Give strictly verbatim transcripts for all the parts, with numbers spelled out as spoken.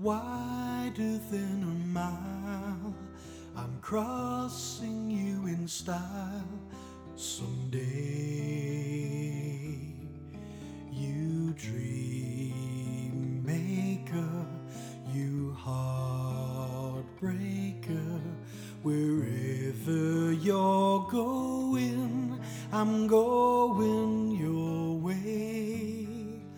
wider than a mile. I'm crossing you in style someday. You dream maker, you heartbreaker, wherever you're going, I'm going your way.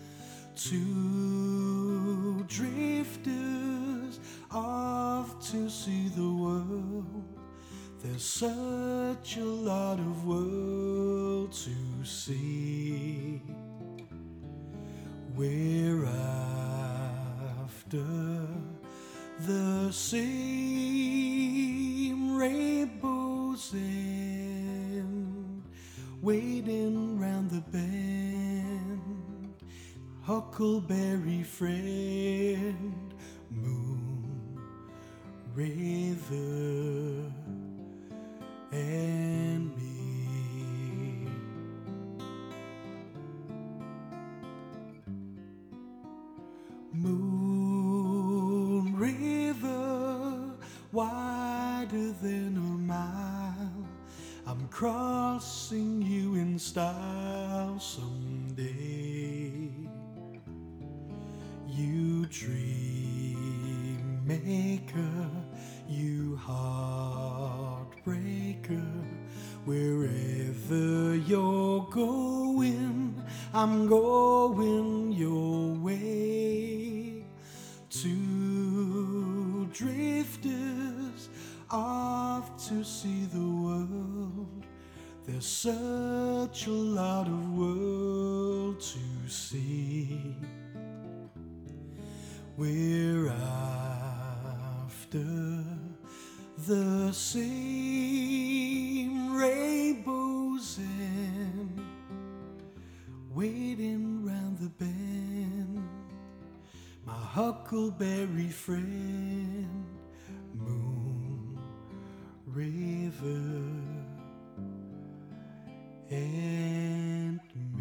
Two drifters off to see the world. There's such a lot of world to see. We're after the same rainbows end, waiting round the bend. Huckleberry friend, moon, river, and me. Moon river, wider than a mile. I'm crossing you in style someday. You dream maker, you heartbreaker, wherever you're going, I'm going your way. Two drifters off to see the world. There's such a lot of world to see. We're after the same rainbows end, waiting round the bend. My huckleberry friend, moon, river, and me.